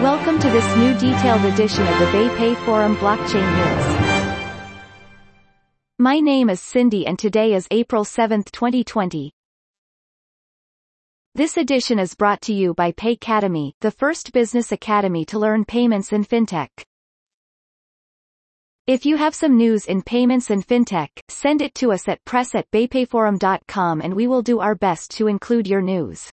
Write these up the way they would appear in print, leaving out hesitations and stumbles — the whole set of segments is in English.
Welcome to this new detailed edition of the BayPay Forum Blockchain News. My name is Cindy and today is April 7, 2020. This edition is brought to you by Paycademy, the first business academy to learn payments and fintech. If you have some news in payments and fintech, send it to us at press@baypayforum.com and we will do our best to include your news.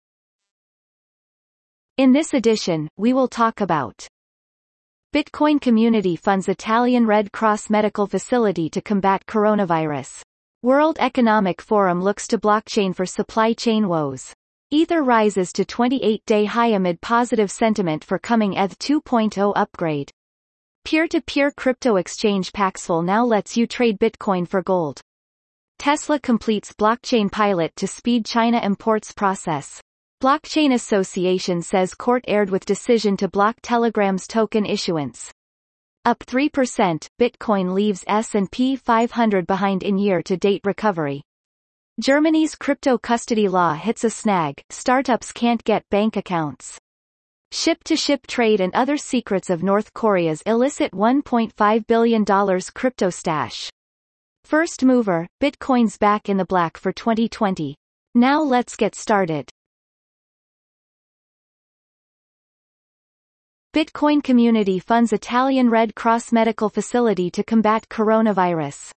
In this edition, we will talk about Bitcoin community funds Italian Red Cross medical facility to combat coronavirus. World Economic Forum looks to blockchain for supply chain woes. Ether rises to 28-day high amid positive sentiment for coming ETH 2.0 upgrade. Peer-to-peer crypto exchange Paxful now lets you trade Bitcoin for gold. Tesla completes blockchain pilot to speed China imports process. Blockchain Association says court erred with decision to block Telegram's token issuance. Up 3%, Bitcoin leaves S&P 500 behind in year-to-date recovery. Germany's crypto custody law hits a snag, startups can't get bank accounts. Ship-to-ship trade and other secrets of North Korea's illicit $1.5 billion crypto stash. First mover, Bitcoin's back in the black for 2020. Now let's get started. Bitcoin community funds Italian Red Cross medical facility to combat coronavirus.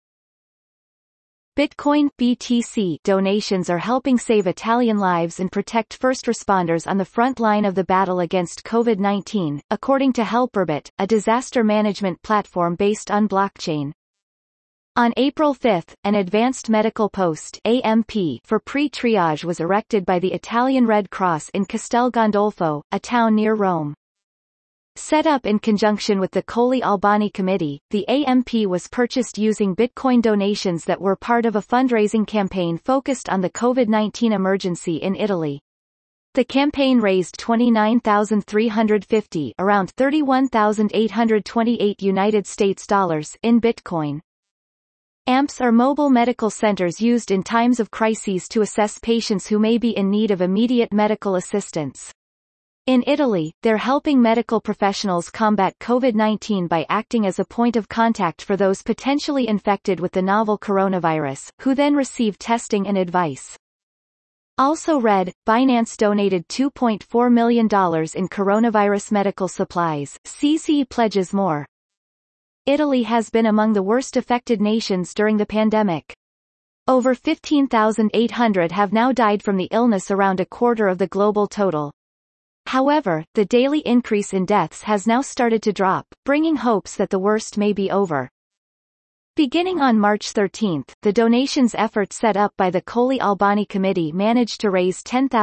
Bitcoin (BTC) donations are helping save Italian lives and protect first responders on the front line of the battle against COVID-19, according to Helperbit, a disaster management platform based on blockchain. On April 5, an advanced medical post (AMP) for pre-triage was erected by the Italian Red Cross in Castel Gandolfo, a town near Rome. Set up in conjunction with the Colli Albani Committee, the AMP was purchased using Bitcoin donations that were part of a fundraising campaign focused on the COVID-19 emergency in Italy. The campaign raised $29,350, around $31,828 United States dollars in Bitcoin. AMPs are mobile medical centers used in times of crises to assess patients who may be in need of immediate medical assistance. In Italy, they're helping medical professionals combat COVID-19 by acting as a point of contact for those potentially infected with the novel coronavirus, who then receive testing and advice. Also read, Binance donated $2.4 million in coronavirus medical supplies, CZ pledges more. Italy has been among the worst affected nations during the pandemic. Over 15,800 have now died from the illness, around a quarter of the global total. However, the daily increase in deaths has now started to drop, bringing hopes that the worst may be over. Beginning on March 13, the donations effort set up by the Colli Albani Committee managed to raise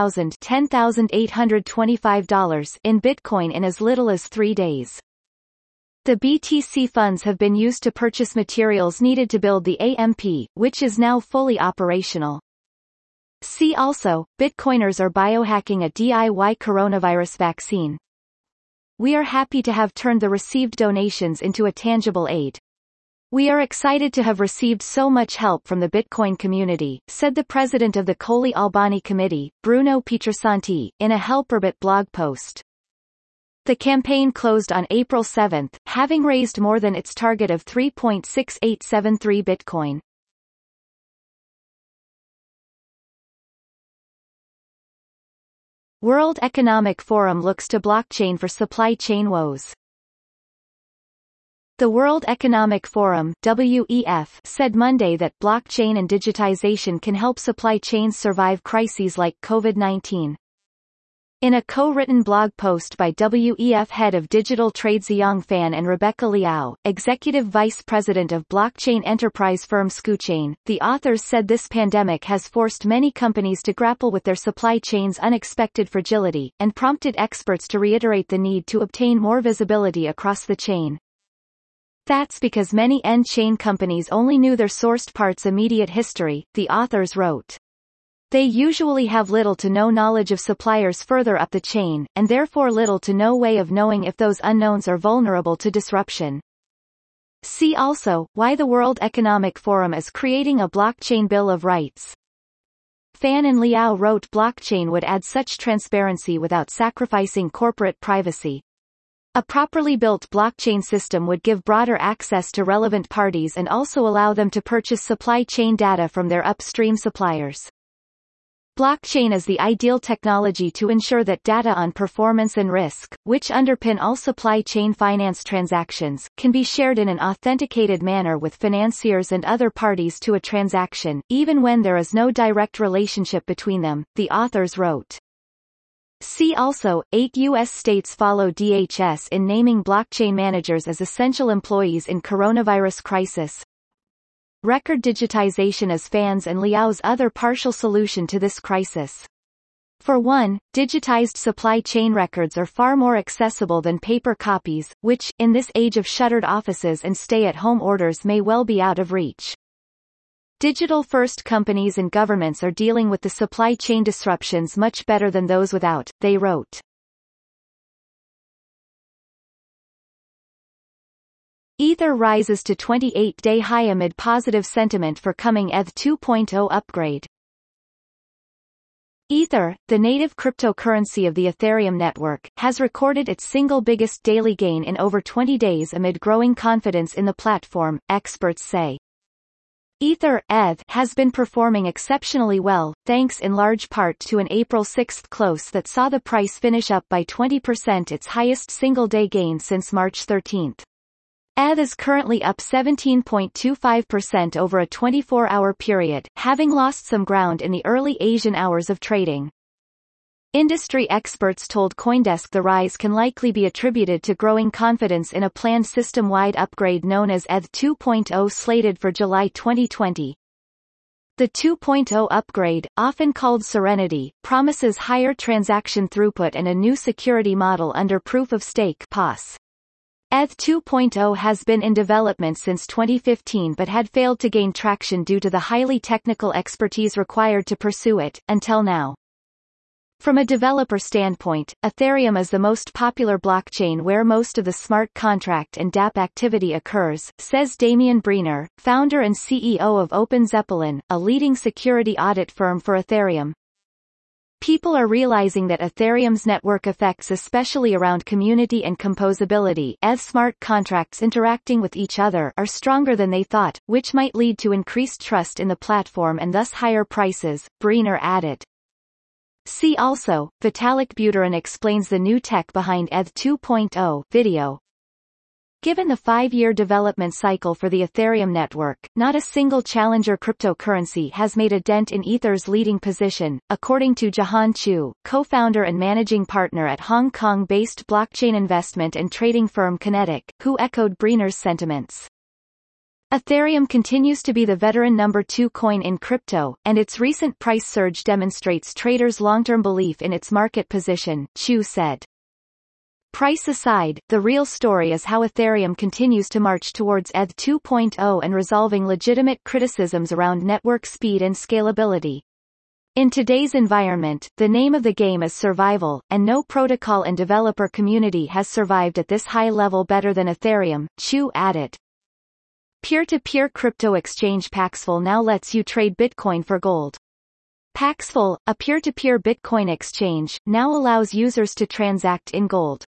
$10,825 in Bitcoin in as little as 3 days. The BTC funds have been used to purchase materials needed to build the AMP, which is now fully operational. See also, Bitcoiners are biohacking a DIY coronavirus vaccine. We are happy to have turned the received donations into a tangible aid. We are excited to have received so much help from the Bitcoin community, said the president of the Colli Albani Committee, Bruno Pietrasanti, in a Helperbit blog post. The campaign closed on April 7, having raised more than its target of 3.6873 Bitcoin. World Economic Forum looks to blockchain for supply chain woes. The World Economic Forum (WEF) said Monday that blockchain and digitization can help supply chains survive crises like COVID-19. In a co-written blog post by WEF head of digital trade Ziyang Fan and Rebecca Liao, executive vice president of blockchain enterprise firm Scuchain, the authors said this pandemic has forced many companies to grapple with their supply chain's unexpected fragility, and prompted experts to reiterate the need to obtain more visibility across the chain. That's because many end-chain companies only knew their sourced parts' immediate history, the authors wrote. They usually have little to no knowledge of suppliers further up the chain, and therefore little to no way of knowing if those unknowns are vulnerable to disruption. See also, why the World Economic Forum is creating a blockchain bill of rights. Fan and Liao wrote blockchain would add such transparency without sacrificing corporate privacy. A properly built blockchain system would give broader access to relevant parties and also allow them to purchase supply chain data from their upstream suppliers. Blockchain is the ideal technology to ensure that data on performance and risk, which underpin all supply chain finance transactions, can be shared in an authenticated manner with financiers and other parties to a transaction, even when there is no direct relationship between them, the authors wrote. See also, 8 U.S. states follow DHS in naming blockchain managers as essential employees in coronavirus crisis. Record digitization is Fan's and Liao's other partial solution to this crisis. For one, digitized supply chain records are far more accessible than paper copies, which, in this age of shuttered offices and stay-at-home orders, may well be out of reach. Digital-first companies and governments are dealing with the supply chain disruptions much better than those without, they wrote. Ether rises to 28-day high amid positive sentiment for coming ETH 2.0 upgrade. Ether, the native cryptocurrency of the Ethereum network, has recorded its single biggest daily gain in over 20 days amid growing confidence in the platform, experts say. Ether, ETH, has been performing exceptionally well, thanks in large part to an April 6 close that saw the price finish up by 20%, its highest single-day gain since March 13. ETH is currently up 17.25% over a 24-hour period, having lost some ground in the early Asian hours of trading. Industry experts told CoinDesk the rise can likely be attributed to growing confidence in a planned system-wide upgrade known as ETH 2.0 slated for July 2020. The 2.0 upgrade, often called Serenity, promises higher transaction throughput and a new security model under proof-of-stake (POS). ETH 2.0 has been in development since 2015 but had failed to gain traction due to the highly technical expertise required to pursue it, until now. From a developer standpoint, Ethereum is the most popular blockchain where most of the smart contract and dApp activity occurs, says Damian Breener, founder and CEO of OpenZeppelin, a leading security audit firm for Ethereum. People are realizing that Ethereum's network effects, especially around community and composability, ETH smart contracts interacting with each other, are stronger than they thought, which might lead to increased trust in the platform and thus higher prices, Breener added. See also, Vitalik Buterin explains the new tech behind ETH 2.0 video. Given the 5-year development cycle for the Ethereum network, not a single challenger cryptocurrency has made a dent in Ether's leading position, according to Jahan Chu, co-founder and managing partner at Hong Kong-based blockchain investment and trading firm Kinetic, who echoed Breener's sentiments. Ethereum continues to be the veteran number 2 coin in crypto, and its recent price surge demonstrates traders' long-term belief in its market position, Chu said. Price aside, the real story is how Ethereum continues to march towards ETH 2.0 and resolving legitimate criticisms around network speed and scalability. In today's environment, the name of the game is survival, and no protocol and developer community has survived at this high level better than Ethereum, Chu added. Peer-to-peer crypto exchange Paxful now lets you trade Bitcoin for gold. Paxful, a peer-to-peer Bitcoin exchange, now allows users to transact in gold.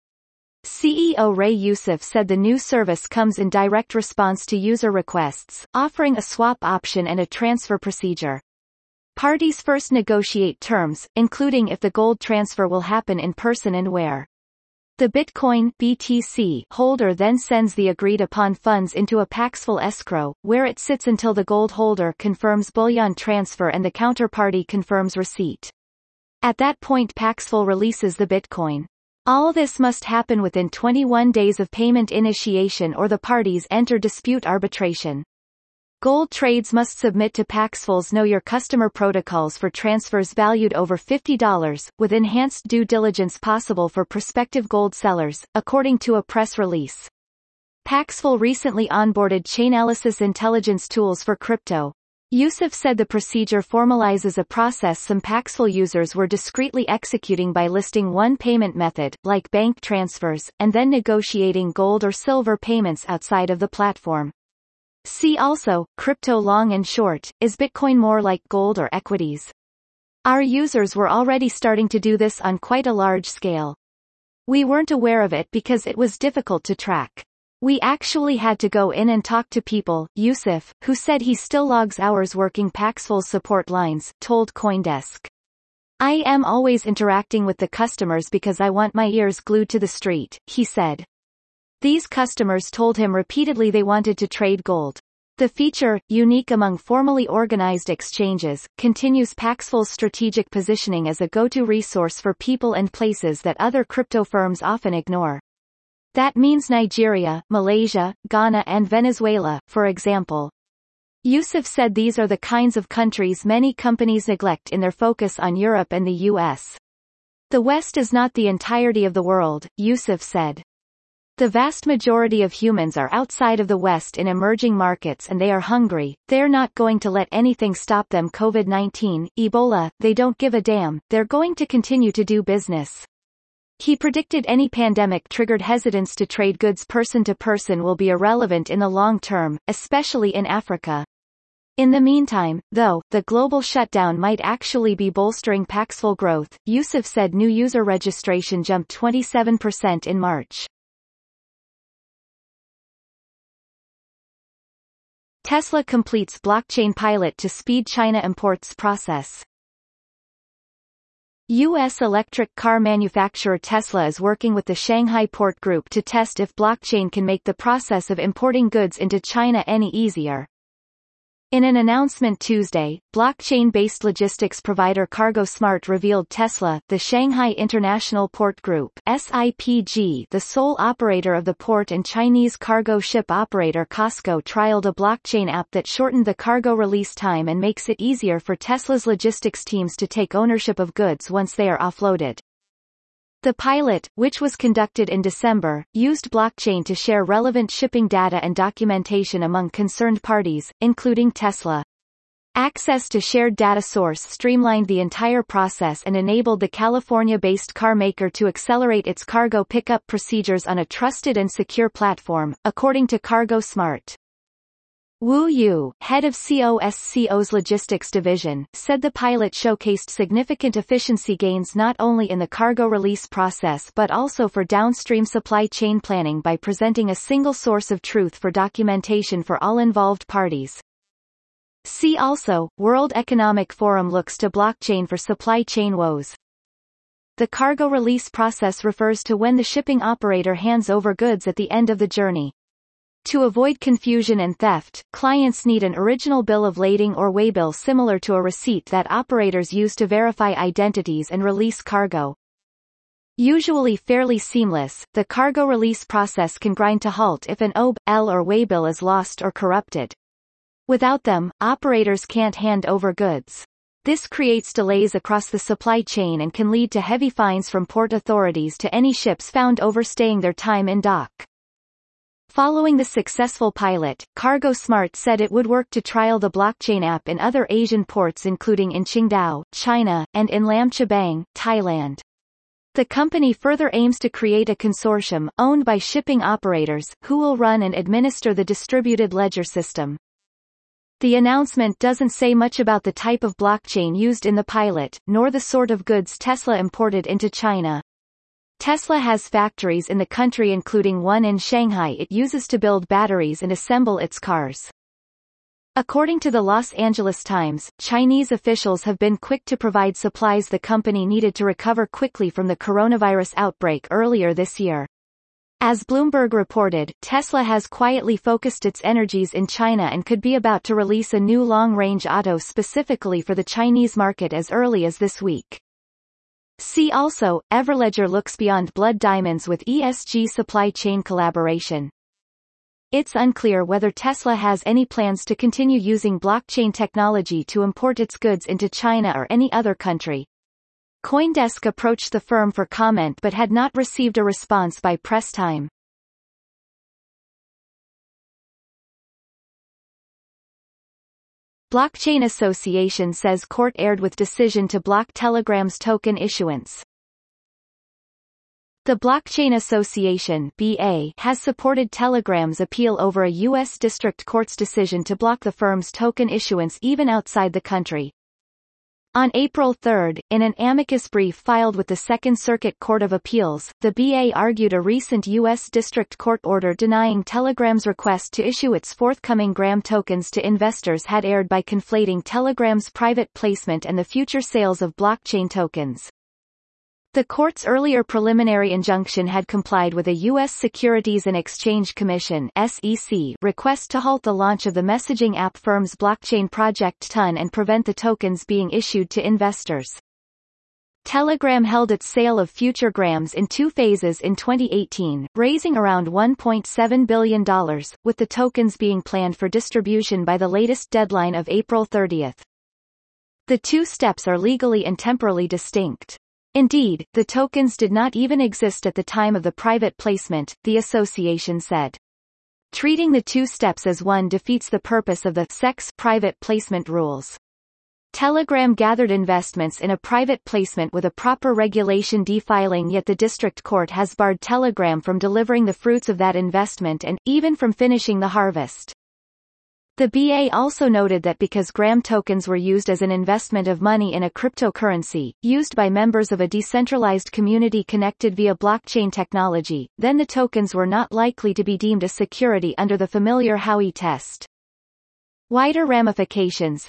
CEO Ray Youssef said the new service comes in direct response to user requests, offering a swap option and a transfer procedure. Parties first negotiate terms, including if the gold transfer will happen in person and where. The Bitcoin (BTC) holder then sends the agreed-upon funds into a Paxful escrow, where it sits until the gold holder confirms bullion transfer and the counterparty confirms receipt. At that point Paxful releases the Bitcoin. All this must happen within 21 days of payment initiation or the parties enter dispute arbitration. Gold trades must submit to Paxful's Know Your Customer protocols for transfers valued over $50, with enhanced due diligence possible for prospective gold sellers, according to a press release. Paxful recently onboarded Chainalysis intelligence tools for crypto. Youssef said the procedure formalizes a process some Paxful users were discreetly executing by listing one payment method, like bank transfers, and then negotiating gold or silver payments outside of the platform. See also, crypto long and short, is Bitcoin more like gold or equities? Our users were already starting to do this on quite a large scale. We weren't aware of it because it was difficult to track. We actually had to go in and talk to people, Yusuf, who said he still logs hours working Paxful's support lines, told CoinDesk. I am always interacting with the customers because I want my ears glued to the street, he said. These customers told him repeatedly they wanted to trade gold. The feature, unique among formally organized exchanges, continues Paxful's strategic positioning as a go-to resource for people and places that other crypto firms often ignore. That means Nigeria, Malaysia, Ghana and Venezuela, for example. Yusuf said these are the kinds of countries many companies neglect in their focus on Europe and the US. The West is not the entirety of the world, Yusuf said. The vast majority of humans are outside of the West in emerging markets and they are hungry. They're not going to let anything stop them. COVID-19, Ebola, they don't give a damn, they're going to continue to do business. He predicted any pandemic-triggered hesitance to trade goods person to person will be irrelevant in the long term, especially in Africa. In the meantime, though, the global shutdown might actually be bolstering Paxful growth. Yusuf said new user registration jumped 27% in March. Tesla completes blockchain pilot to speed China imports process. U.S. electric car manufacturer Tesla is working with the Shanghai Port Group to test if blockchain can make the process of importing goods into China any easier. In an announcement Tuesday, blockchain-based logistics provider CargoSmart revealed Tesla, the Shanghai International Port Group (SIPG), the sole operator of the port, and Chinese cargo ship operator COSCO trialed a blockchain app that shortened the cargo release time and makes it easier for Tesla's logistics teams to take ownership of goods once they are offloaded. The pilot, which was conducted in December, used blockchain to share relevant shipping data and documentation among concerned parties, including Tesla. Access to shared data source streamlined the entire process and enabled the California-based car maker to accelerate its cargo pickup procedures on a trusted and secure platform, according to CargoSmart. Wu Yu, head of COSCO's logistics division, said the pilot showcased significant efficiency gains not only in the cargo release process but also for downstream supply chain planning by presenting a single source of truth for documentation for all involved parties. See also, World Economic Forum looks to blockchain for supply chain woes. The cargo release process refers to when the shipping operator hands over goods at the end of the journey. To avoid confusion and theft, clients need an original bill of lading or waybill similar to a receipt that operators use to verify identities and release cargo. Usually fairly seamless, the cargo release process can grind to halt if an OB/L or waybill is lost or corrupted. Without them, operators can't hand over goods. This creates delays across the supply chain and can lead to heavy fines from port authorities to any ships found overstaying their time in dock. Following the successful pilot, CargoSmart said it would work to trial the blockchain app in other Asian ports including in Qingdao, China, and in Lam Chabang, Thailand. The company further aims to create a consortium, owned by shipping operators, who will run and administer the distributed ledger system. The announcement doesn't say much about the type of blockchain used in the pilot, nor the sort of goods Tesla imported into China. Tesla has factories in the country including one in Shanghai it uses to build batteries and assemble its cars. According to the Los Angeles Times, Chinese officials have been quick to provide supplies the company needed to recover quickly from the coronavirus outbreak earlier this year. As Bloomberg reported, Tesla has quietly focused its energies in China and could be about to release a new long-range auto specifically for the Chinese market as early as this week. See also, Everledger looks beyond blood diamonds with ESG supply chain collaboration. It's unclear whether Tesla has any plans to continue using blockchain technology to import its goods into China or any other country. CoinDesk approached the firm for comment but had not received a response by press time. Blockchain Association says court erred with decision to block Telegram's token issuance. The Blockchain Association (BA) has supported Telegram's appeal over a U.S. District Court's decision to block the firm's token issuance even outside the country. On April 3, in an amicus brief filed with the Second Circuit Court of Appeals, the BA argued a recent U.S. District Court order denying Telegram's request to issue its forthcoming Gram tokens to investors had erred by conflating Telegram's private placement and the future sales of blockchain tokens. The court's earlier preliminary injunction had complied with a U.S. Securities and Exchange Commission (SEC) request to halt the launch of the messaging app firm's blockchain project TON and prevent the tokens being issued to investors. Telegram held its sale of future Grams in two phases in 2018, raising around $1.7 billion, with the tokens being planned for distribution by the latest deadline of April 30. The two steps are legally and temporally distinct. Indeed, the tokens did not even exist at the time of the private placement, the association said. Treating the two steps as one defeats the purpose of the SEC's private placement rules. Telegram gathered investments in a private placement with a proper Regulation D filing, yet the district court has barred Telegram from delivering the fruits of that investment and, even from finishing the harvest. The BA also noted that because Gram tokens were used as an investment of money in a cryptocurrency, used by members of a decentralized community connected via blockchain technology, then the tokens were not likely to be deemed a security under the familiar Howey test. Wider ramifications.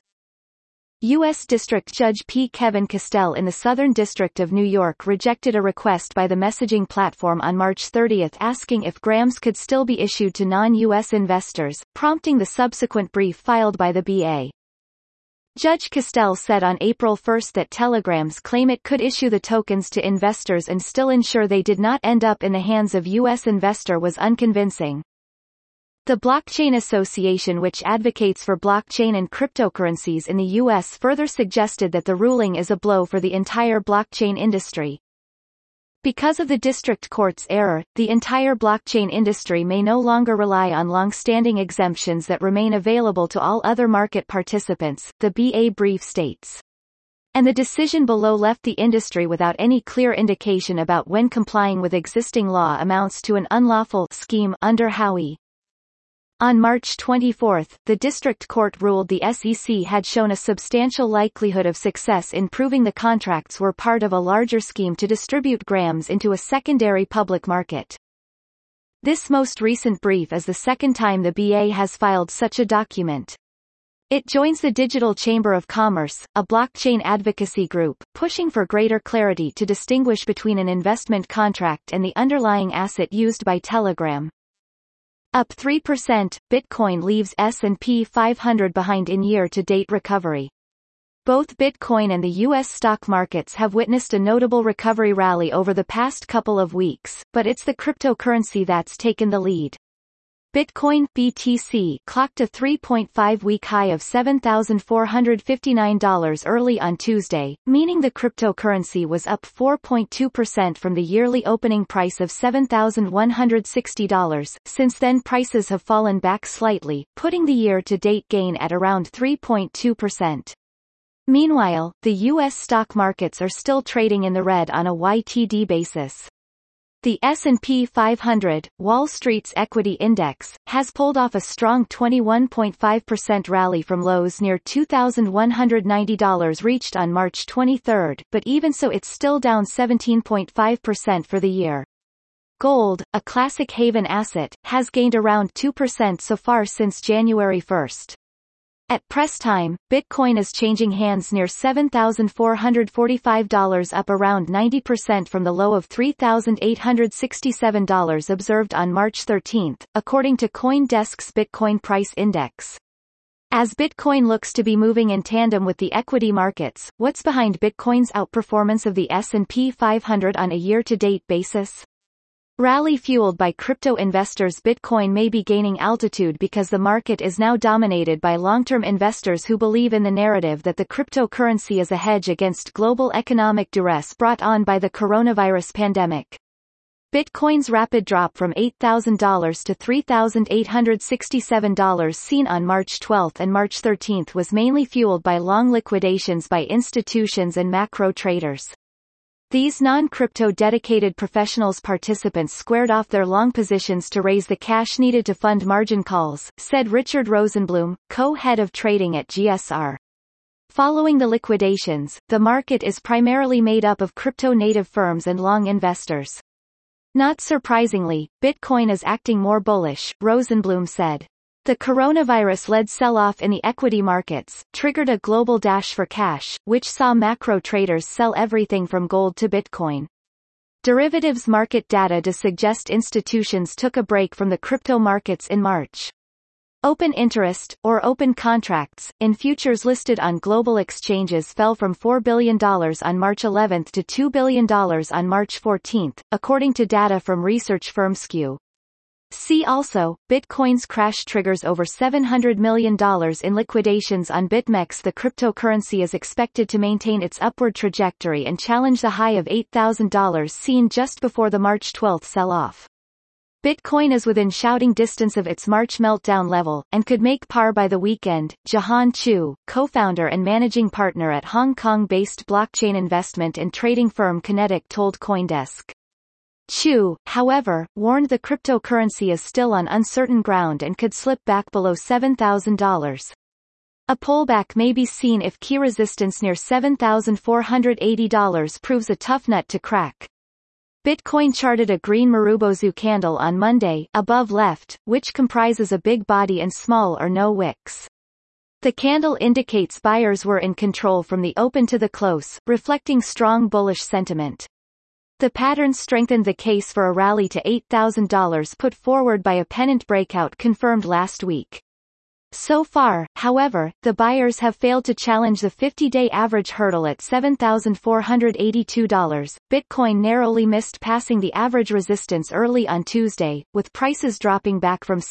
U.S. District Judge P. Kevin Castell in the Southern District of New York rejected a request by the messaging platform on March 30 asking if Grams could still be issued to non-U.S. investors, prompting the subsequent brief filed by the BA. Judge Castell said on April 1 that Telegram's claim it could issue the tokens to investors and still ensure they did not end up in the hands of U.S. investor was unconvincing. The Blockchain Association, which advocates for blockchain and cryptocurrencies in the U.S., further suggested that the ruling is a blow for the entire blockchain industry. Because of the district court's error, the entire blockchain industry may no longer rely on long-standing exemptions that remain available to all other market participants, the BA brief states. And the decision below left the industry without any clear indication about when complying with existing law amounts to an unlawful scheme under Howey. On March 24, the district court ruled the SEC had shown a substantial likelihood of success in proving the contracts were part of a larger scheme to distribute Grams into a secondary public market. This most recent brief is the second time the BA has filed such a document. It joins the Digital Chamber of Commerce, a blockchain advocacy group, pushing for greater clarity to distinguish between an investment contract and the underlying asset used by Telegram. Up 3%, Bitcoin leaves S&P 500 behind in year-to-date recovery. Both Bitcoin and the U.S. stock markets have witnessed a notable recovery rally over the past couple of weeks, but it's the cryptocurrency that's taken the lead. Bitcoin BTC clocked a 3.5-week high of $7,459 early on Tuesday, meaning the cryptocurrency was up 4.2% from the yearly opening price of $7,160. Since then, prices have fallen back slightly, putting the year-to-date gain at around 3.2%. Meanwhile, the U.S. stock markets are still trading in the red on a YTD basis. The S&P 500, Wall Street's equity index, has pulled off a strong 21.5% rally from lows near $2,190 reached on March 23, but even so it's still down 17.5% for the year. Gold, a classic haven asset, has gained around 2% so far since January 1. At press time, Bitcoin is changing hands near $7,445, up around 90% from the low of $3,867 observed on March 13, according to CoinDesk's Bitcoin Price Index. As Bitcoin looks to be moving in tandem with the equity markets, what's behind Bitcoin's outperformance of the S&P 500 on a year-to-date basis? Rally fueled by crypto investors. Bitcoin may be gaining altitude because the market is now dominated by long-term investors who believe in the narrative that the cryptocurrency is a hedge against global economic duress brought on by the coronavirus pandemic. Bitcoin's rapid drop from $8,000 to $3,867 seen on March 12 and March 13 was mainly fueled by long liquidations by institutions and macro traders. These non-crypto dedicated professionals participants squared off their long positions to raise the cash needed to fund margin calls, said Richard Rosenblum, co-head of trading at GSR. Following the liquidations, the market is primarily made up of crypto-native firms and long investors. Not surprisingly, Bitcoin is acting more bullish, Rosenblum said. The coronavirus-led sell-off in the equity markets triggered a global dash for cash, which saw macro traders sell everything from gold to Bitcoin. Derivatives market data does suggest institutions took a break from the crypto markets in March. Open interest, or open contracts, in futures listed on global exchanges fell from $4 billion on March 11 to $2 billion on March 14, according to data from research firm Skew. See also, Bitcoin's crash triggers over $700 million in liquidations on BitMEX. The cryptocurrency is expected to maintain its upward trajectory and challenge the high of $8,000 seen just before the March 12 sell-off. Bitcoin is within shouting distance of its March meltdown level, and could make par by the weekend, Jahan Chu, co-founder and managing partner at Hong Kong-based blockchain investment and trading firm Kinetic told CoinDesk. Chu, however, warned the cryptocurrency is still on uncertain ground and could slip back below $7,000. A pullback may be seen if key resistance near $7,480 proves a tough nut to crack. Bitcoin charted a green Marubozu candle on Monday, above left, which comprises a big body and small or no wicks. The candle indicates buyers were in control from the open to the close, reflecting strong bullish sentiment. The pattern strengthened the case for a rally to $8,000 put forward by a pennant breakout confirmed last week. So far, however, the buyers have failed to challenge the 50-day average hurdle at $7,482. Bitcoin narrowly missed passing the average resistance early on Tuesday, with prices dropping back from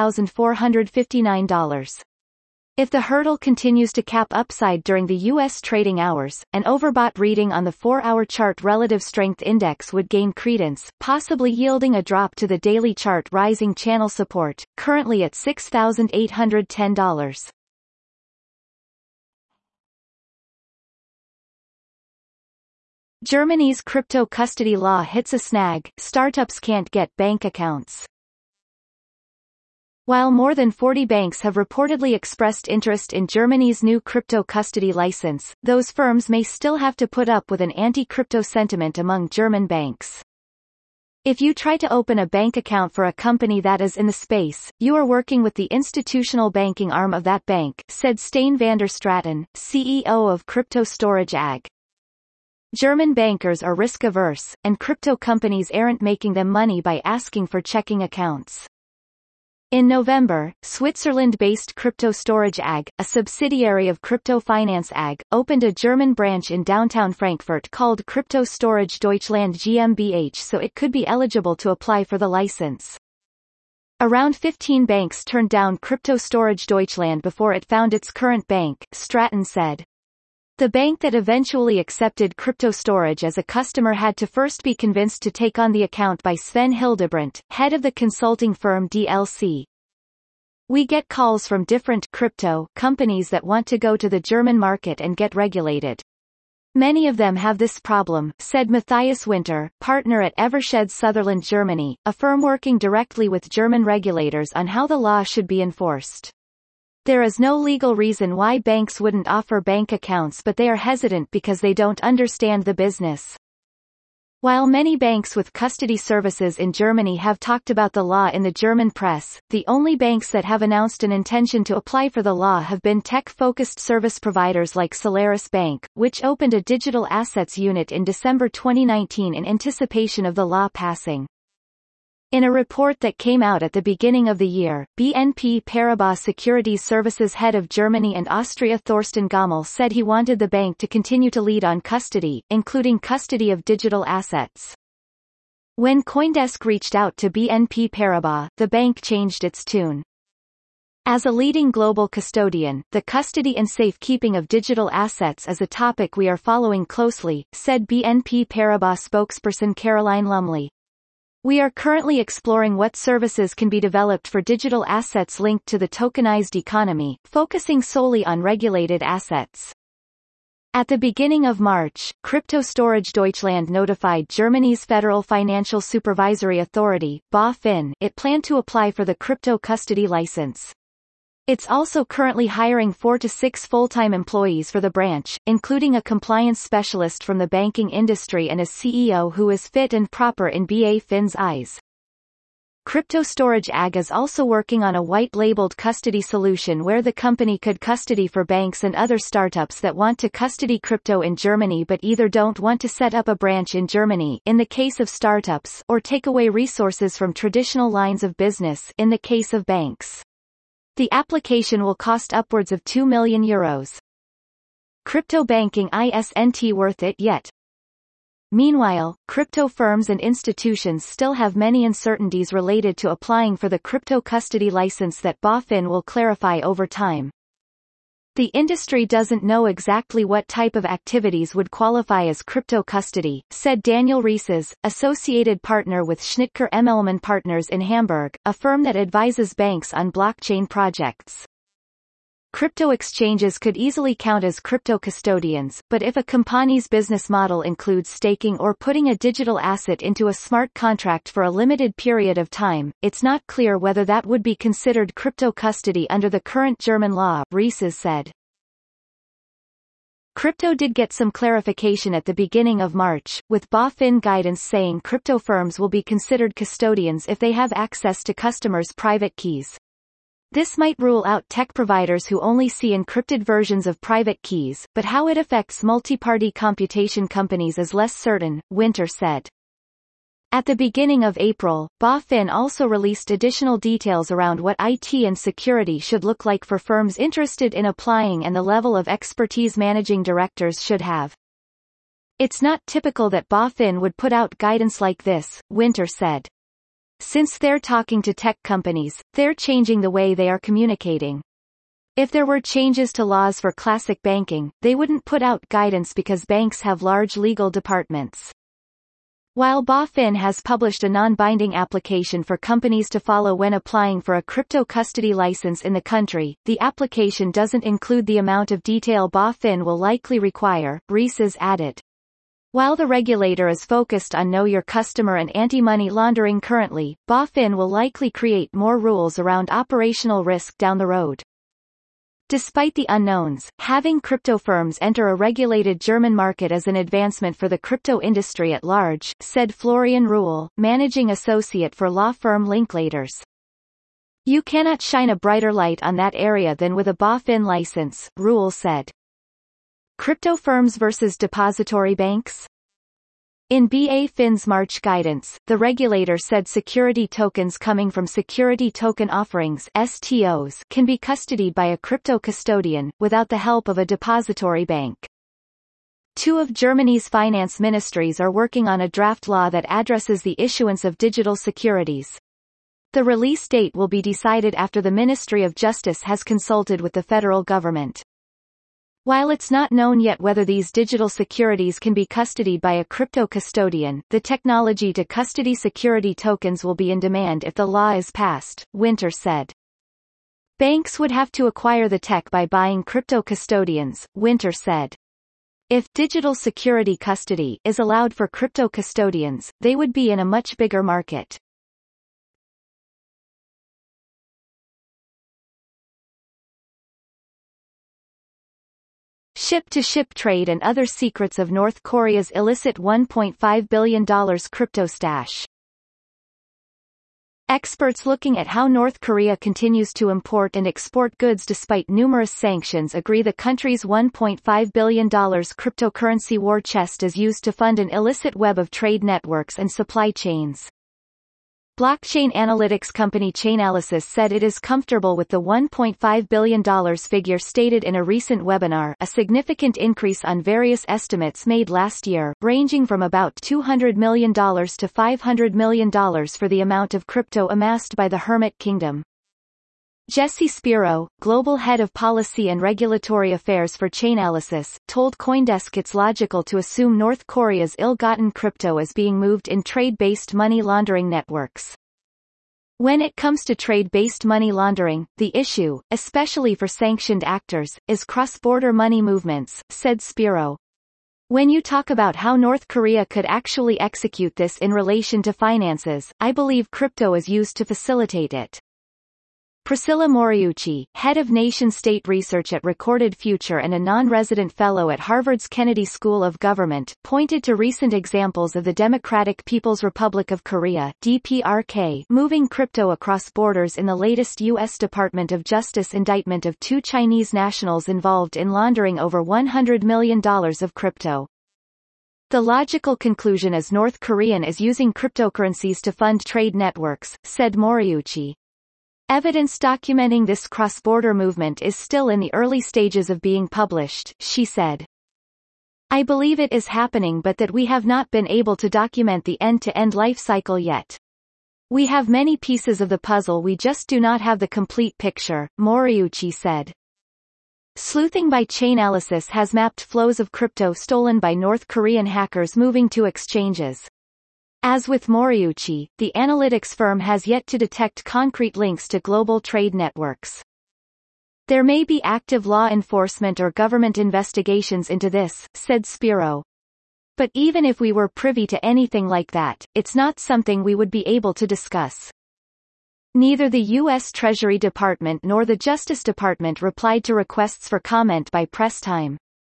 $7,459. If the hurdle continues to cap upside during the U.S. trading hours, an overbought reading on the 4-hour chart relative strength index would gain credence, possibly yielding a drop to the daily chart rising channel support, currently at $6,810. Germany's crypto custody law hits a snag, startups can't get bank accounts. While more than 40 banks have reportedly expressed interest in Germany's new crypto custody license, those firms may still have to put up with an anti-crypto sentiment among German banks. If you try to open a bank account for a company that is in the space, you are working with the institutional banking arm of that bank, said Stijn van der Straten, CEO of Crypto Storage AG. German bankers are risk-averse, and crypto companies aren't making them money by asking for checking accounts. In November, Switzerland-based Crypto Storage AG, a subsidiary of Crypto Finance AG, opened a German branch in downtown Frankfurt called Crypto Storage Deutschland GmbH so it could be eligible to apply for the license. Around 15 banks turned down Crypto Storage Deutschland before it found its current bank, Straten said. The bank that eventually accepted crypto storage as a customer had to first be convinced to take on the account by Sven Hildebrandt, head of the consulting firm DLC. We get calls from different crypto companies that want to go to the German market and get regulated. Many of them have this problem, said Matthias Winter, partner at Eversheds Sutherland Germany, a firm working directly with German regulators on how the law should be enforced. There is no legal reason why banks wouldn't offer bank accounts, but they are hesitant because they don't understand the business. While many banks with custody services in Germany have talked about the law in the German press, the only banks that have announced an intention to apply for the law have been tech-focused service providers like Solaris Bank, which opened a digital assets unit in December 2019 in anticipation of the law passing. In a report that came out at the beginning of the year, BNP Paribas Securities Services head of Germany and Austria Thorsten Gommel said he wanted the bank to continue to lead on custody, including custody of digital assets. When CoinDesk reached out to BNP Paribas, the bank changed its tune. As a leading global custodian, the custody and safekeeping of digital assets is a topic we are following closely, said BNP Paribas spokesperson Caroline Lumley. We are currently exploring what services can be developed for digital assets linked to the tokenized economy, focusing solely on regulated assets. At the beginning of March, Crypto Storage Deutschland notified Germany's Federal Financial Supervisory Authority, BaFin, it planned to apply for the crypto custody license. It's also currently hiring 4 to 6 full-time employees for the branch, including a compliance specialist from the banking industry and a CEO who is fit and proper in BaFin's eyes. Crypto Storage AG is also working on a white-labeled custody solution where the company could custody for banks and other startups that want to custody crypto in Germany but either don't want to set up a branch in Germany in the case of startups or take away resources from traditional lines of business in the case of banks. The application will cost upwards of €2 million. Crypto banking isn't worth it yet. Meanwhile, crypto firms and institutions still have many uncertainties related to applying for the crypto custody license that BaFin will clarify over time. The industry doesn't know exactly what type of activities would qualify as crypto custody, said Daniel Rieses, associated partner with Schnitker Emelman Partners in Hamburg, a firm that advises banks on blockchain projects. Crypto exchanges could easily count as crypto custodians, but if a company's business model includes staking or putting a digital asset into a smart contract for a limited period of time, it's not clear whether that would be considered crypto custody under the current German law, Rieses said. Crypto did get some clarification at the beginning of March, with BaFin guidance saying crypto firms will be considered custodians if they have access to customers' private keys. This might rule out tech providers who only see encrypted versions of private keys, but how it affects multi-party computation companies is less certain, Winter said. At the beginning of April, BaFin also released additional details around what IT and security should look like for firms interested in applying and the level of expertise managing directors should have. It's not typical that BaFin would put out guidance like this, Winter said. Since they're talking to tech companies, they're changing the way they are communicating. If there were changes to laws for classic banking, they wouldn't put out guidance because banks have large legal departments. While BaFin has published a non-binding application for companies to follow when applying for a crypto custody license in the country, the application doesn't include the amount of detail BaFin will likely require, Rieses added. While the regulator is focused on Know Your Customer and anti-money laundering currently, BaFin will likely create more rules around operational risk down the road. Despite the unknowns, having crypto firms enter a regulated German market is an advancement for the crypto industry at large, said Florian Ruhl, managing associate for law firm Linklaters. You cannot shine a brighter light on that area than with a BaFin license, Ruhl said. Crypto firms versus depository banks? In BaFin's March guidance, the regulator said security tokens coming from security token offerings (STOs) can be custodied by a crypto custodian, without the help of a depository bank. Two of Germany's finance ministries are working on a draft law that addresses the issuance of digital securities. The release date will be decided after the Ministry of Justice has consulted with the federal government. While it's not known yet whether these digital securities can be custodied by a crypto custodian, the technology to custody security tokens will be in demand if the law is passed, Winter said. Banks would have to acquire the tech by buying crypto custodians, Winter said. If digital security custody is allowed for crypto custodians, they would be in a much bigger market. Ship-to-ship trade and other secrets of North Korea's illicit $1.5 billion crypto stash. Experts looking at how North Korea continues to import and export goods despite numerous sanctions agree the country's $1.5 billion cryptocurrency war chest is used to fund an illicit web of trade networks and supply chains. Blockchain analytics company Chainalysis said it is comfortable with the $1.5 billion figure stated in a recent webinar, a significant increase on various estimates made last year, ranging from about $200 million to $500 million for the amount of crypto amassed by the Hermit Kingdom. Jesse Spiro, global head of policy and regulatory affairs for Chainalysis, told CoinDesk it's logical to assume North Korea's ill-gotten crypto is being moved in trade-based money laundering networks. When it comes to trade-based money laundering, the issue, especially for sanctioned actors, is cross-border money movements, said Spiro. When you talk about how North Korea could actually execute this in relation to finances, I believe crypto is used to facilitate it. Priscilla Moriucci, head of nation-state research at Recorded Future and a non-resident fellow at Harvard's Kennedy School of Government, pointed to recent examples of the Democratic People's Republic of Korea (DPRK) moving crypto across borders in the latest U.S. Department of Justice indictment of 2 Chinese nationals involved in laundering over $100 million of crypto. The logical conclusion is North Korean is using cryptocurrencies to fund trade networks, said Moriucci. Evidence documenting this cross-border movement is still in the early stages of being published, she said. I believe it is happening but that we have not been able to document the end-to-end life cycle yet. We have many pieces of the puzzle, we just do not have the complete picture, Moriucci said. Sleuthing by Chainalysis has mapped flows of crypto stolen by North Korean hackers moving to exchanges. As with Moriucci, the analytics firm has yet to detect concrete links to global trade networks. There may be active law enforcement or government investigations into this, said Spiro. But even if we were privy to anything like that, it's not something we would be able to discuss. Neither the U.S. Treasury Department nor the Justice Department replied to requests for comment by press time.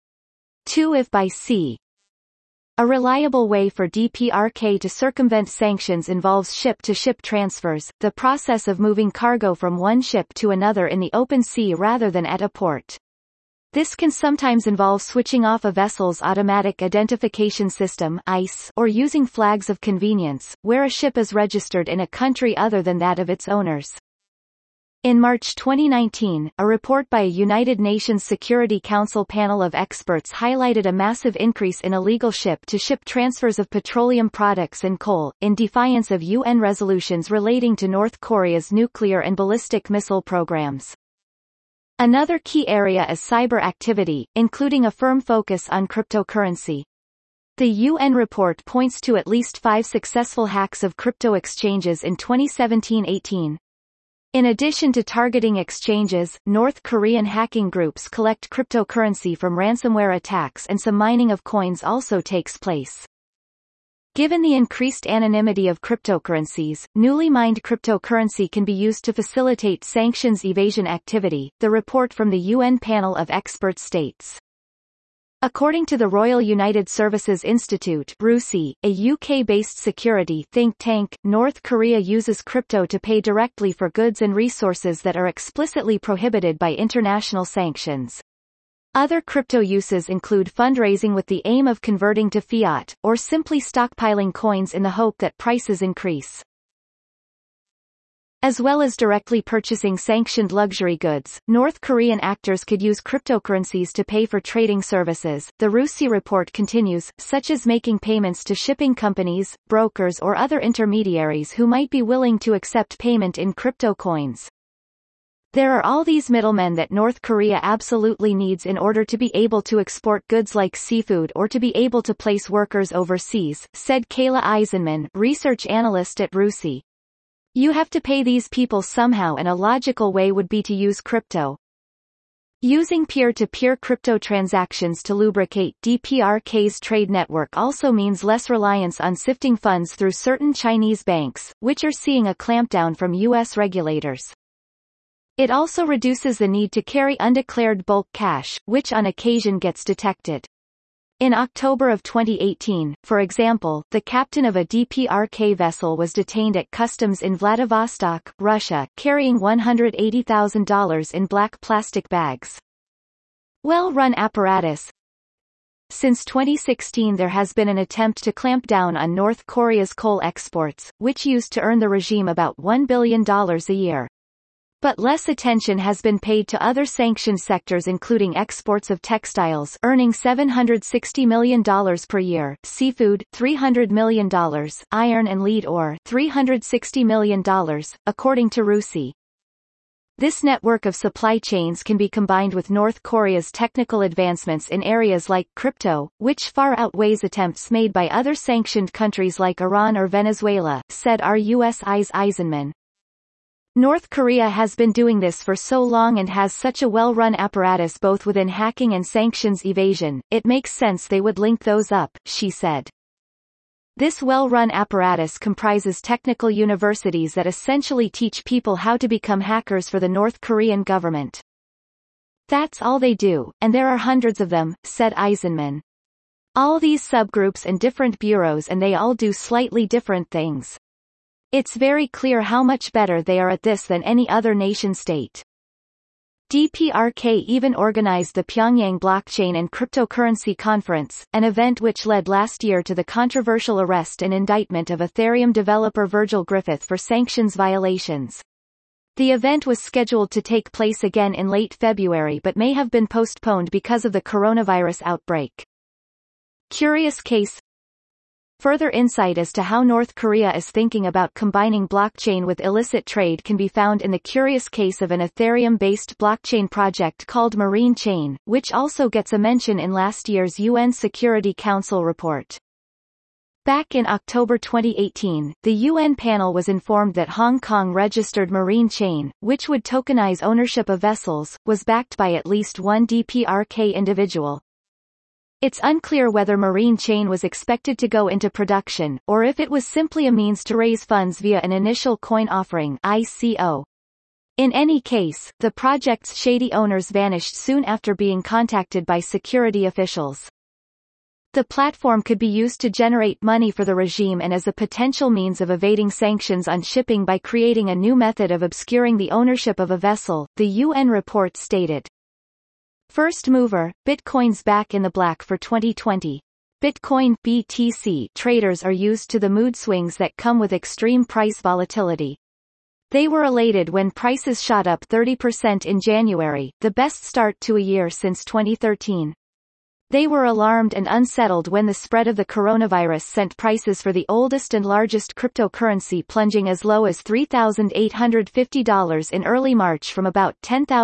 2 If by sea. A reliable way for DPRK to circumvent sanctions involves ship-to-ship transfers, the process of moving cargo from one ship to another in the open sea rather than at a port. This can sometimes involve switching off a vessel's automatic identification system (ICE) or using flags of convenience, where a ship is registered in a country other than that of its owners. In March 2019, a report by a United Nations Security Council panel of experts highlighted a massive increase in illegal ship-to-ship transfers of petroleum products and coal, in defiance of UN resolutions relating to North Korea's nuclear and ballistic missile programs. Another key area is cyber activity, including a firm focus on cryptocurrency. The UN report points to at least 5 successful hacks of crypto exchanges in 2017-18. In addition to targeting exchanges, North Korean hacking groups collect cryptocurrency from ransomware attacks and some mining of coins also takes place. Given the increased anonymity of cryptocurrencies, newly mined cryptocurrency can be used to facilitate sanctions evasion activity, the report from the UN panel of experts states. According to the Royal United Services Institute (RUSI), a UK-based security think tank, North Korea uses crypto to pay directly for goods and resources that are explicitly prohibited by international sanctions. Other crypto uses include fundraising with the aim of converting to fiat, or simply stockpiling coins in the hope that prices increase. As well as directly purchasing sanctioned luxury goods, North Korean actors could use cryptocurrencies to pay for trading services, the RUSI report continues, such as making payments to shipping companies, brokers or other intermediaries who might be willing to accept payment in crypto coins. There are all these middlemen that North Korea absolutely needs in order to be able to export goods like seafood or to be able to place workers overseas, said Kayla Eisenman, research analyst at RUSI. You have to pay these people somehow and a logical way would be to use crypto. Using peer-to-peer crypto transactions to lubricate DPRK's trade network also means less reliance on sifting funds through certain Chinese banks, which are seeing a clampdown from U.S. regulators. It also reduces the need to carry undeclared bulk cash, which on occasion gets detected. In October of 2018, for example, the captain of a DPRK vessel was detained at customs in Vladivostok, Russia, carrying $180,000 in black plastic bags. Well-run apparatus. Since 2016 there has been an attempt to clamp down on North Korea's coal exports, which used to earn the regime about $1 billion a year. But less attention has been paid to other sanctioned sectors including exports of textiles earning $760 million per year, seafood, $300 million, iron and lead ore, $360 million, according to RUSI. This network of supply chains can be combined with North Korea's technical advancements in areas like crypto, which far outweighs attempts made by other sanctioned countries like Iran or Venezuela, said RUSI's Eisenman. North Korea has been doing this for so long and has such a well-run apparatus both within hacking and sanctions evasion, it makes sense they would link those up, she said. This well-run apparatus comprises technical universities that essentially teach people how to become hackers for the North Korean government. That's all they do, and there are hundreds of them, said Eisenman. All these subgroups and different bureaus, and they all do slightly different things. It's very clear how much better they are at this than any other nation-state. DPRK even organized the Pyongyang Blockchain and Cryptocurrency Conference, an event which led last year to the controversial arrest and indictment of Ethereum developer Virgil Griffith for sanctions violations. The event was scheduled to take place again in late February but may have been postponed because of the coronavirus outbreak. Curious case. Further insight as to how North Korea is thinking about combining blockchain with illicit trade can be found in the curious case of an Ethereum-based blockchain project called Marine Chain, which also gets a mention in last year's UN Security Council report. Back in October 2018, the UN panel was informed that Hong Kong-registered Marine Chain, which would tokenize ownership of vessels, was backed by at least one DPRK individual. It's unclear whether Marine Chain was expected to go into production, or if it was simply a means to raise funds via an initial coin offering (ICO). In any case, the project's shady owners vanished soon after being contacted by security officials. The platform could be used to generate money for the regime and as a potential means of evading sanctions on shipping by creating a new method of obscuring the ownership of a vessel, the UN report stated. First mover, Bitcoin's back in the black for 2020. Bitcoin (BTC) traders are used to the mood swings that come with extreme price volatility. They were elated when prices shot up 30% in January, the best start to a year since 2013. They were alarmed and unsettled when the spread of the coronavirus sent prices for the oldest and largest cryptocurrency plunging as low as $3,850 in early March from about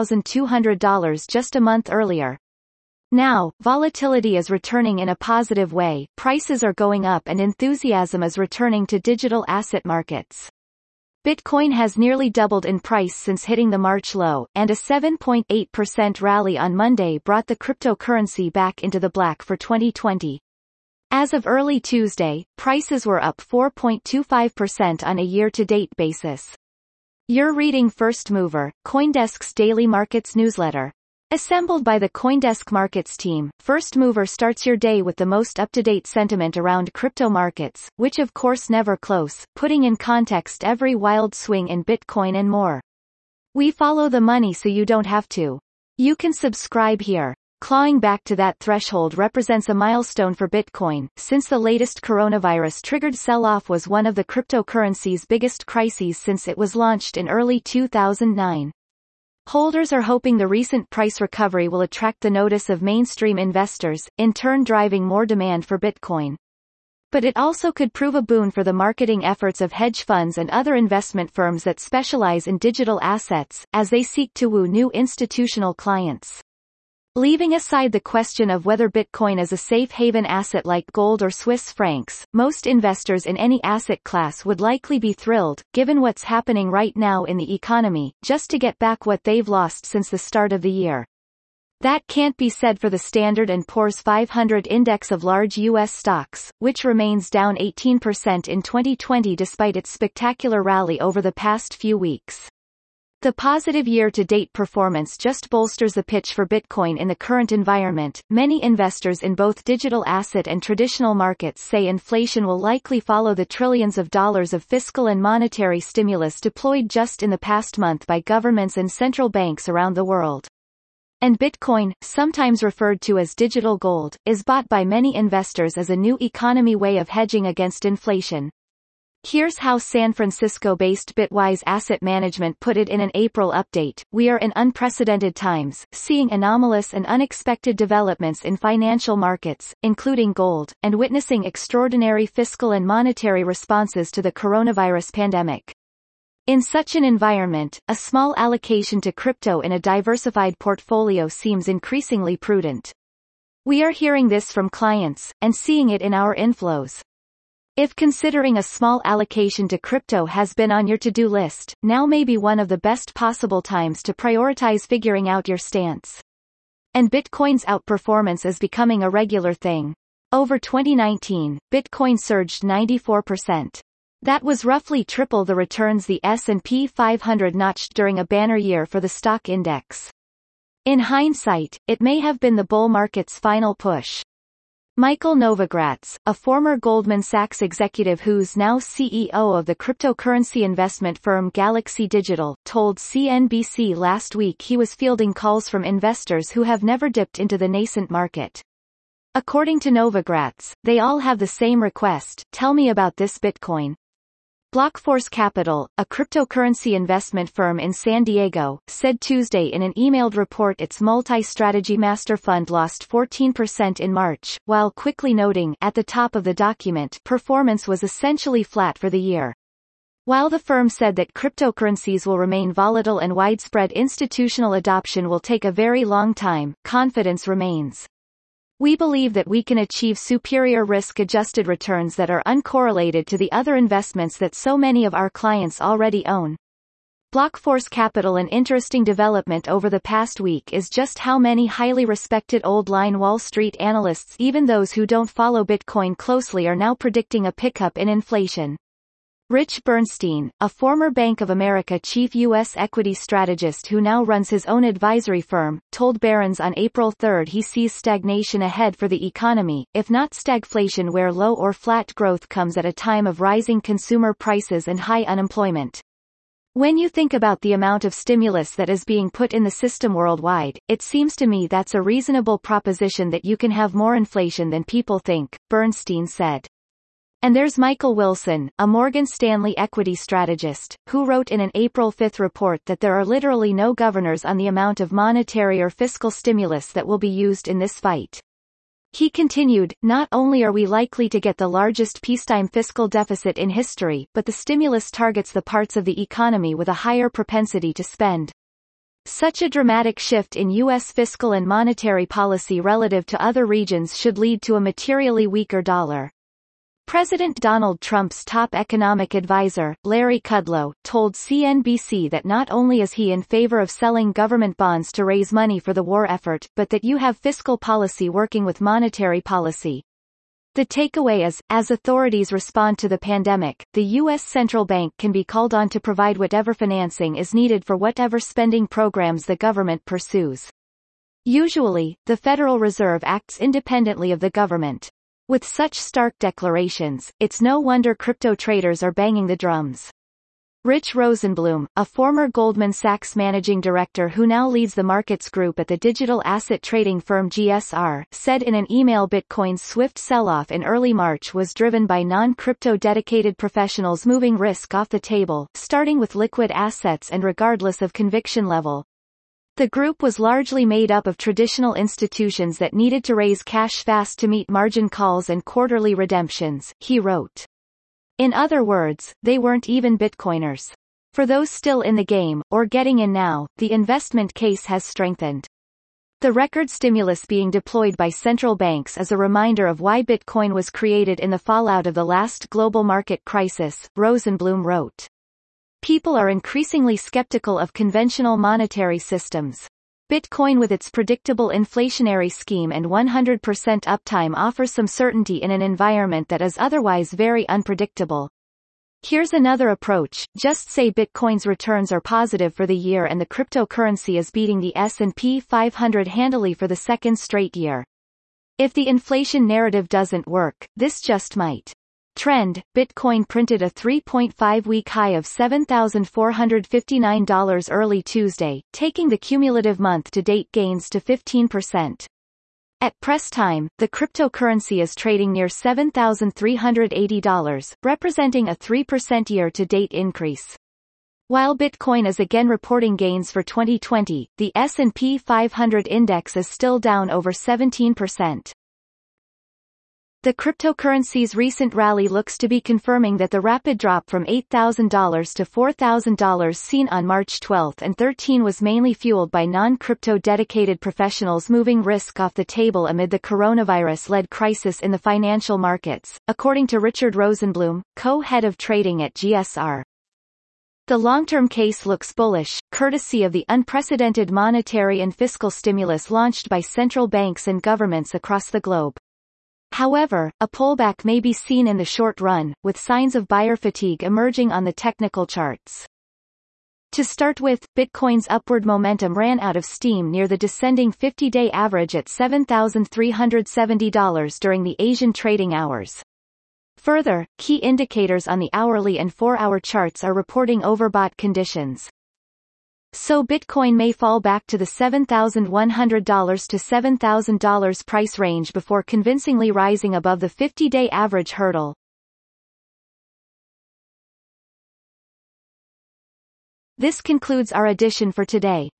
$10,200 just a month earlier. Now, volatility is returning in a positive way, prices are going up and enthusiasm is returning to digital asset markets. Bitcoin has nearly doubled in price since hitting the March low, and a 7.8% rally on Monday brought the cryptocurrency back into the black for 2020. As of early Tuesday, prices were up 4.25% on a year-to-date basis. You're reading First Mover, CoinDesk's daily markets newsletter. Assembled by the CoinDesk Markets team, First Mover starts your day with the most up-to-date sentiment around crypto markets, which of course never close, putting in context every wild swing in Bitcoin and more. We follow the money so you don't have to. You can subscribe here. Clawing back to that threshold represents a milestone for Bitcoin, since the latest coronavirus-triggered sell-off was one of the cryptocurrency's biggest crises since it was launched in early 2009. Holders are hoping the recent price recovery will attract the notice of mainstream investors, in turn driving more demand for Bitcoin. But it also could prove a boon for the marketing efforts of hedge funds and other investment firms that specialize in digital assets, as they seek to woo new institutional clients. Leaving aside the question of whether Bitcoin is a safe haven asset like gold or Swiss francs, most investors in any asset class would likely be thrilled, given what's happening right now in the economy, just to get back what they've lost since the start of the year. That can't be said for the Standard & Poor's 500 index of large U.S. stocks, which remains down 18% in 2020 despite its spectacular rally over the past few weeks. The positive year-to-date performance just bolsters the pitch for Bitcoin in the current environment. Many investors in both digital asset and traditional markets say inflation will likely follow the trillions of dollars of fiscal and monetary stimulus deployed just in the past month by governments and central banks around the world. And Bitcoin, sometimes referred to as digital gold, is bought by many investors as a new economy way of hedging against inflation. Here's how San Francisco-based Bitwise Asset Management put it in an April update: "We are in unprecedented times, seeing anomalous and unexpected developments in financial markets, including gold, and witnessing extraordinary fiscal and monetary responses to the coronavirus pandemic. In such an environment, a small allocation to crypto in a diversified portfolio seems increasingly prudent. We are hearing this from clients, and seeing it in our inflows. If considering a small allocation to crypto has been on your to-do list, now may be one of the best possible times to prioritize figuring out your stance." And Bitcoin's outperformance is becoming a regular thing. Over 2019, Bitcoin surged 94%. That was roughly triple the returns the S&P 500 notched during a banner year for the stock index. In hindsight, it may have been the bull market's final push. Michael Novogratz, a former Goldman Sachs executive who's now CEO of the cryptocurrency investment firm Galaxy Digital, told CNBC last week he was fielding calls from investors who have never dipped into the nascent market. According to Novogratz, they all have the same request: tell me about this Bitcoin. Blockforce Capital, a cryptocurrency investment firm in San Diego, said Tuesday in an emailed report its multi-strategy master fund lost 14% in March, while quickly noting, at the top of the document, performance was essentially flat for the year. While the firm said that cryptocurrencies will remain volatile and widespread institutional adoption will take a very long time, confidence remains. We believe that we can achieve superior risk-adjusted returns that are uncorrelated to the other investments that so many of our clients already own. Blockforce Capital. An interesting development over the past week is just how many highly respected old-line Wall Street analysts, even those who don't follow Bitcoin closely, are now predicting a pickup in inflation. Rich Bernstein, a former Bank of America chief U.S. equity strategist who now runs his own advisory firm, told Barron's on April 3 he sees stagnation ahead for the economy, if not stagflation, where low or flat growth comes at a time of rising consumer prices and high unemployment. When you think about the amount of stimulus that is being put in the system worldwide, it seems to me that's a reasonable proposition that you can have more inflation than people think, Bernstein said. And there's Michael Wilson, a Morgan Stanley equity strategist, who wrote in an April 5 report that there are literally no governors on the amount of monetary or fiscal stimulus that will be used in this fight. He continued, not only are we likely to get the largest peacetime fiscal deficit in history, but the stimulus targets the parts of the economy with a higher propensity to spend. Such a dramatic shift in U.S. fiscal and monetary policy relative to other regions should lead to a materially weaker dollar. President Donald Trump's top economic advisor, Larry Kudlow, told CNBC that not only is he in favor of selling government bonds to raise money for the war effort, but that you have fiscal policy working with monetary policy. The takeaway is, as authorities respond to the pandemic, the U.S. central bank can be called on to provide whatever financing is needed for whatever spending programs the government pursues. Usually, the Federal Reserve acts independently of the government. With such stark declarations, it's no wonder crypto traders are banging the drums. Rich Rosenblum, a former Goldman Sachs managing director who now leads the markets group at the digital asset trading firm GSR, said in an email Bitcoin's swift sell-off in early March was driven by non-crypto dedicated professionals moving risk off the table, starting with liquid assets and regardless of conviction level. The group was largely made up of traditional institutions that needed to raise cash fast to meet margin calls and quarterly redemptions, he wrote. In other words, they weren't even Bitcoiners. For those still in the game, or getting in now, the investment case has strengthened. The record stimulus being deployed by central banks is a reminder of why Bitcoin was created in the fallout of the last global market crisis, Rosenblum wrote. People are increasingly skeptical of conventional monetary systems. Bitcoin with its predictable inflationary scheme and 100% uptime offers some certainty in an environment that is otherwise very unpredictable. Here's another approach, just say Bitcoin's returns are positive for the year and the cryptocurrency is beating the S&P 500 handily for the second straight year. If the inflation narrative doesn't work, this just might. Trend, Bitcoin printed a 3.5-week high of $7,459 early Tuesday, taking the cumulative month-to-date gains to 15%. At press time, the cryptocurrency is trading near $7,380, representing a 3% year-to-date increase. While Bitcoin is again reporting gains for 2020, the S&P 500 index is still down over 17%. The cryptocurrency's recent rally looks to be confirming that the rapid drop from $8,000 to $4,000 seen on March 12 and 13 was mainly fueled by non-crypto dedicated professionals moving risk off the table amid the coronavirus-led crisis in the financial markets, according to Richard Rosenblum, co-head of trading at GSR. The long-term case looks bullish, courtesy of the unprecedented monetary and fiscal stimulus launched by central banks and governments across the globe. However, a pullback may be seen in the short run, with signs of buyer fatigue emerging on the technical charts. To start with, Bitcoin's upward momentum ran out of steam near the descending 50-day average at $7,370 during the Asian trading hours. Further, key indicators on the hourly and 4-hour charts are reporting overbought conditions. So Bitcoin may fall back to the $7,100 to $7,000 price range before convincingly rising above the 50-day average hurdle. This concludes our edition for today.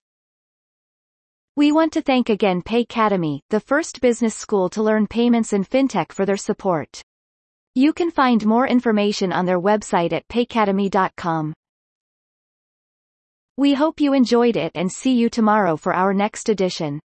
We want to thank again Paycademy, the first business school to learn payments and fintech, for their support. You can find more information on their website at paycademy.com. We hope you enjoyed it and see you tomorrow for our next edition.